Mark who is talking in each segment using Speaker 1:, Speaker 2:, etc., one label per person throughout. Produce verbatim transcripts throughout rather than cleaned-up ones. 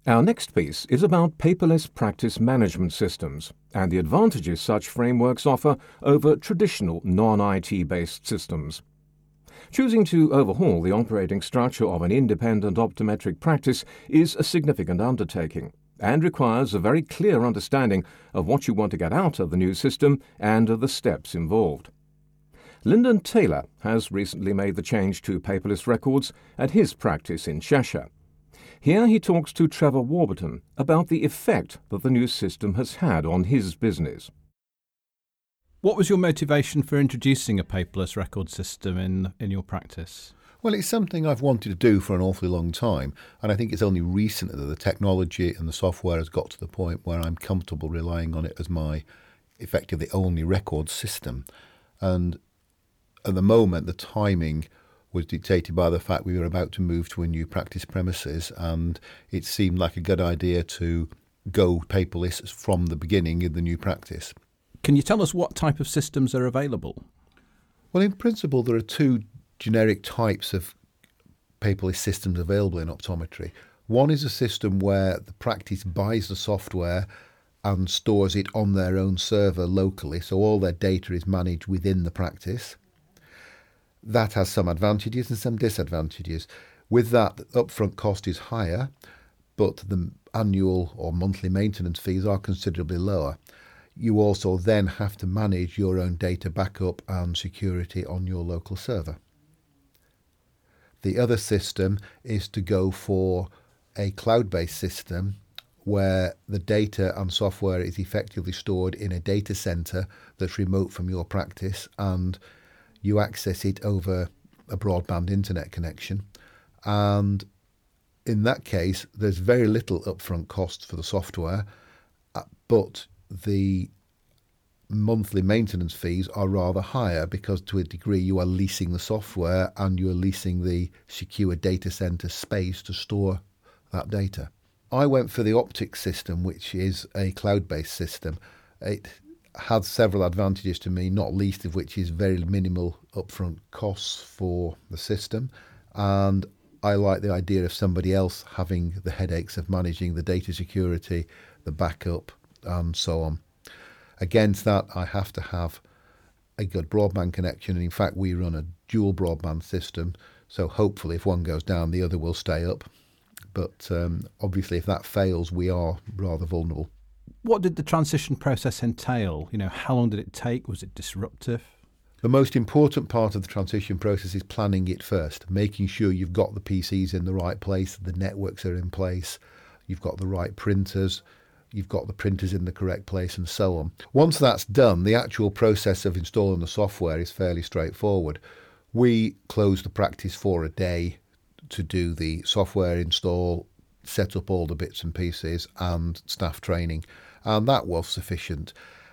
Speaker 1: Our next piece is about paperless practice management systems and the advantages such frameworks offer over traditional non-I T based systems. Choosing to overhaul the operating structure of an independent optometric practice is a significant undertaking and requires a very clear understanding of what you want to get out of the new system and of the steps involved. Lyndon Taylor has recently made the change to paperless records at his practice in Cheshire. Here he talks to Trevor Warburton about the effect that the new system has had on his business.
Speaker 2: What was your motivation for introducing a paperless record system in in your practice?
Speaker 3: Well, it's something I've wanted to do for an awfully long time, and I think it's only recently that the technology and the software has got to the point where I'm comfortable relying on it as my effectively only record system. And at the moment, the timing was dictated by the fact we were about to move to a new practice premises, and it seemed like a good idea to go paperless from the beginning in the new practice.
Speaker 2: Can you tell us what type of systems are available?
Speaker 3: Well, in principle, there are two generic types of paperless systems available in optometry. One is a system where the practice buys the software and stores it on their own server locally, so all their data is managed within the practice. That has some advantages and some disadvantages. With that, the upfront cost is higher, but the annual or monthly maintenance fees are considerably lower. You also then have to manage your own data backup and security on your local server. The other system is to go for a cloud-based system where the data and software is effectively stored in a data center that's remote from your practice, and you access it over a broadband internet connection. And in that case, there's very little upfront cost for the software, but the monthly maintenance fees are rather higher because to a degree you are leasing the software and you are leasing the secure data center space to store that data. I went for the Optics system, which is a cloud-based system. It had several advantages to me, not least of which is very minimal upfront costs for the system, and I like the idea of somebody else having the headaches of managing the data security, the backup, and so on. Against that, I have to have a good broadband connection, and in fact we run a dual broadband system, so hopefully if one goes down the other will stay up, but um, obviously if that fails we are rather vulnerable.
Speaker 2: What did the transition process entail? You know, how long did it take? Was it disruptive?
Speaker 3: The most important part of the transition process is planning it first, making sure you've got the P Cs in the right place, the networks are in place, you've got the right printers, you've got the printers in the correct place, and so on. Once that's done, the actual process of installing the software is fairly straightforward. We close the practice for a day to do the software install, set up all the bits and pieces, and staff training, and that was sufficient.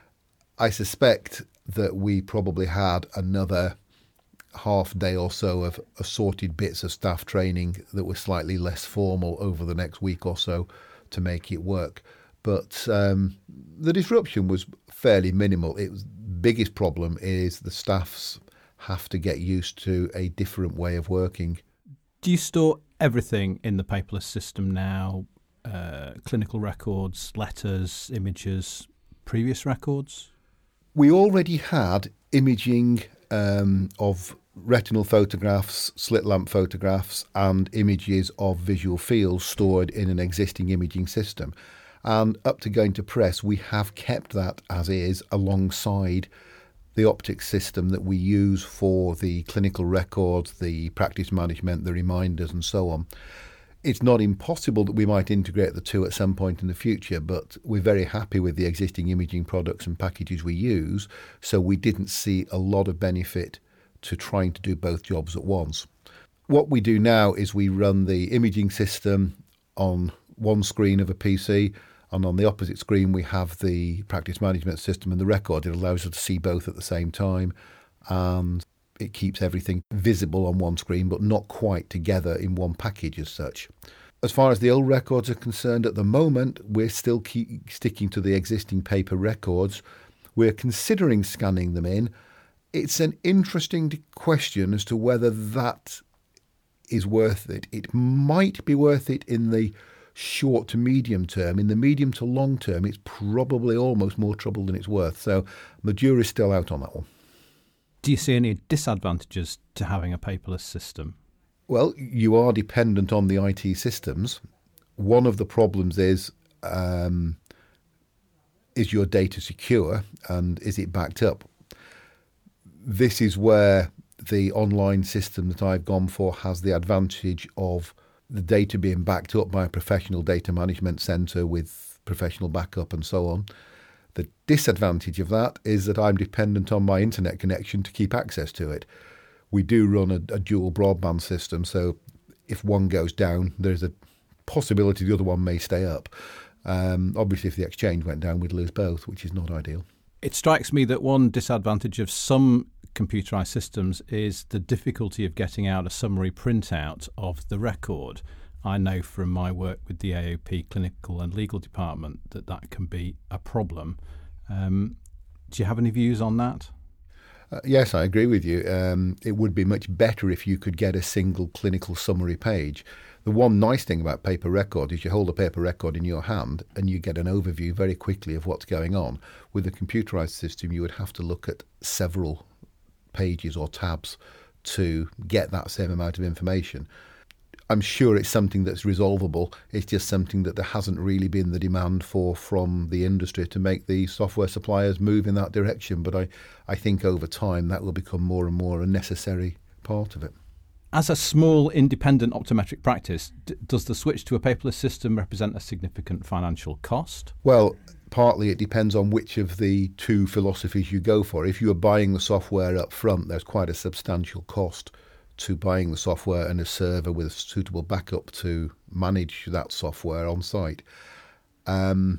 Speaker 3: I suspect that we probably had another half day or so of assorted bits of staff training that were slightly less formal over the next week or so to make it work. But um, the disruption was fairly minimal. It was, biggest problem is the staffs have to get used to a different way of working.
Speaker 2: Do you store everything in the paperless system now? Uh, clinical records, letters, images, previous records?
Speaker 3: We already had imaging um, of retinal photographs, slit lamp photographs, and images of visual fields stored in an existing imaging system. And up to going to press, we have kept that as is alongside the Optics system that we use for the clinical records, the practice management, the reminders, and so on. It's not impossible that we might integrate the two at some point in the future, but we're very happy with the existing imaging products and packages we use, so we didn't see a lot of benefit to trying to do both jobs at once. What we do now is we run the imaging system on one screen of a P C, and on the opposite screen we have the practice management system and the record. It allows us to see both at the same time, and it keeps everything visible on one screen but not quite together in one package as such. As far as the old records are concerned, at the moment we're still keep sticking to the existing paper records. We're considering scanning them in. It's an interesting question as to whether that is worth it. It might be worth it in the short to medium term. In the medium to long term, it's probably almost more trouble than it's worth. So the jury's still out on that one.
Speaker 2: Do you see any disadvantages to having a paperless system?
Speaker 3: Well, you are dependent on the I T systems. One of the problems is, um, is your data secure and is it backed up? This is where the online system that I've gone for has the advantage of the data being backed up by a professional data management centre with professional backup and so on. The disadvantage of that is that I'm dependent on my internet connection to keep access to it. We do run a, a dual broadband system, so if one goes down, there's a possibility the other one may stay up. Um, obviously, if the exchange went down, we'd lose both, which is not ideal.
Speaker 2: It strikes me that one disadvantage of some computerised systems is the difficulty of getting out a summary printout of the record. I know from my work with the A O P clinical and legal department that that can be a problem. Um, do you have any views on that?
Speaker 3: Uh, yes, I agree with you. Um, it would be much better if you could get a single clinical summary page. The one nice thing about paper record is you hold a paper record in your hand and you get an overview very quickly of what's going on. With a computerised system, you would have to look at several pages or tabs to get that same amount of information. I'm sure it's something that's resolvable. It's just something that there hasn't really been the demand for from the industry to make the software suppliers move in that direction. But I, I think over time that will become more and more a necessary part of it.
Speaker 2: As a small independent optometric practice, d- does the switch to a paperless system represent a significant financial cost?
Speaker 3: Well, partly it depends on which of the two philosophies you go for. If you are buying the software up front, there's quite a substantial cost to buying the software and a server with a suitable backup to manage that software on site. Um,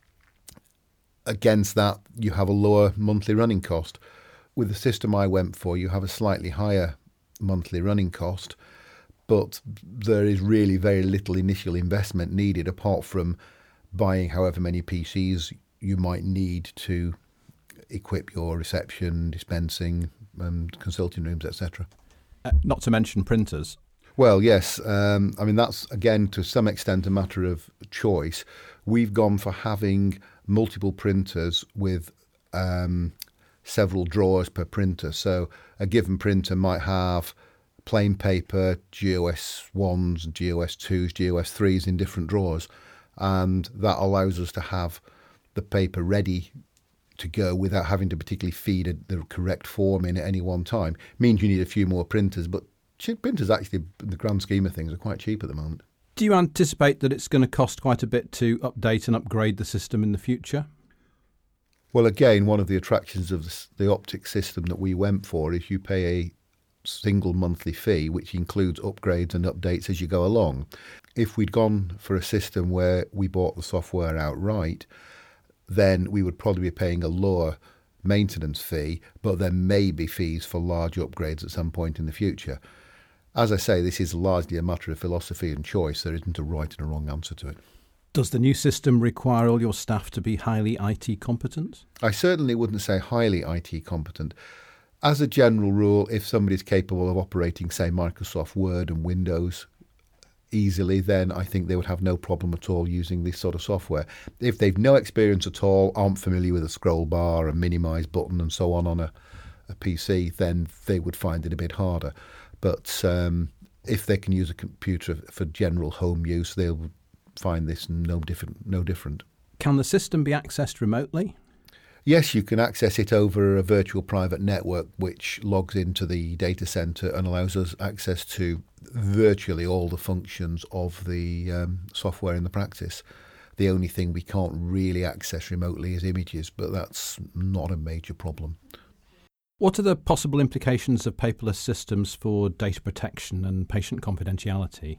Speaker 3: against that, you have a lower monthly running cost. With the system I went for, you have a slightly higher monthly running cost, but there is really very little initial investment needed apart from buying however many P Cs you might need to equip your reception, dispensing, and consulting rooms, et cetera.
Speaker 2: Uh, not to mention printers.
Speaker 3: Well, yes. Um, I mean, that's, again, to some extent a matter of choice. We've gone for having multiple printers with um, several drawers per printer. So a given printer might have plain paper, G O S ones, G O S twos, G O S threes in different drawers. And that allows us to have the paper ready to go without having to particularly feed a, the correct form in at any one time. It means you need a few more printers, but printers actually, in the grand scheme of things, are quite cheap at the moment.
Speaker 2: Do you anticipate that it's going to cost quite a bit to update and upgrade the system in the future?
Speaker 3: Well, again, one of the attractions of the, the Optic system that we went for is you pay a single monthly fee, which includes upgrades and updates as you go along. If we'd gone for a system where we bought the software outright, then we would probably be paying a lower maintenance fee, but there may be fees for large upgrades at some point in the future. As I say, this is largely a matter of philosophy and choice. There isn't a right and a wrong answer to it.
Speaker 2: Does the new system require all your staff to be highly I T competent?
Speaker 3: I certainly wouldn't say highly I T competent. As a general rule, if somebody's capable of operating, say, Microsoft Word and Windows easily, then I think they would have no problem at all using this sort of software. If they've no experience at all, aren't familiar with a scroll bar, a minimise button and so on on a, a P C, then they would find it a bit harder. But um, if they can use a computer for general home use, they'll find this no different. No different.
Speaker 2: Can the system be accessed remotely?
Speaker 3: Yes, you can access it over a virtual private network which logs into the data centre and allows us access to virtually all the functions of the um, software in the practice. The only thing we can't really access remotely is images, but that's not a major problem.
Speaker 2: What are the possible implications of paperless systems for data protection and patient confidentiality?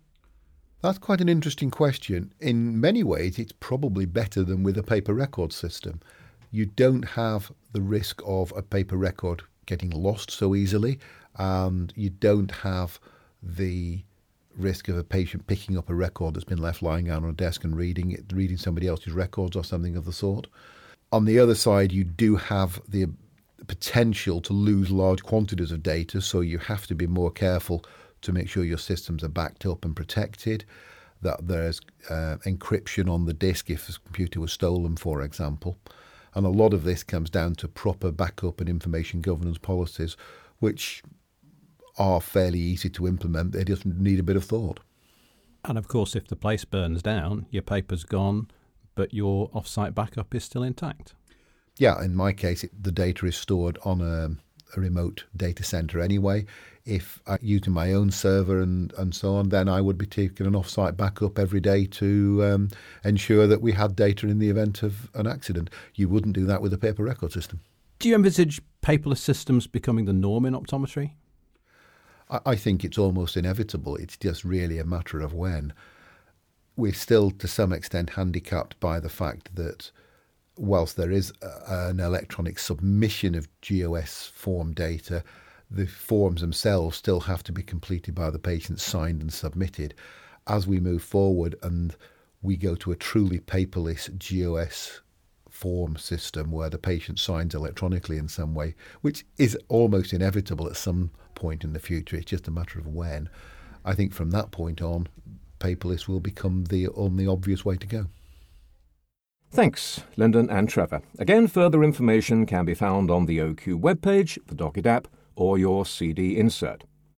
Speaker 3: That's quite an interesting question. In many ways, it's probably better than with a paper record system. You don't have the risk of a paper record getting lost so easily, and you don't have the risk of a patient picking up a record that's been left lying down on a desk and reading it, reading somebody else's records or something of the sort. On the other side, you do have the potential to lose large quantities of data, so you have to be more careful to make sure your systems are backed up and protected. that there's uh, encryption on the disk if the computer was stolen, for example. And a lot of this comes down to proper backup and information governance policies, which are fairly easy to implement. They just need a bit of thought.
Speaker 2: And of course, if the place burns down, your paper's gone, but your off-site backup is still intact.
Speaker 3: Yeah, in my case, it, the data is stored on a, a remote data center anyway. If I'm using my own server and, and so on, then I would be taking an off-site backup every day to um, ensure that we had data in the event of an accident. You wouldn't do that with a paper record system.
Speaker 2: Do you envisage paperless systems becoming the norm in optometry?
Speaker 3: I, I think it's almost inevitable. It's just really a matter of when. We're still, to some extent, handicapped by the fact that whilst there is a, an electronic submission of G O S form data, the forms themselves still have to be completed by the patient, signed and submitted. As we move forward and we go to a truly paperless G O S form system where the patient signs electronically in some way, which is almost inevitable at some point in the future, it's just a matter of when. I think from that point on, paperless will become the only obvious way to go.
Speaker 1: Thanks, Lyndon and Trevor. Again, further information can be found on the O Q webpage, the Docket app, or your C D insert.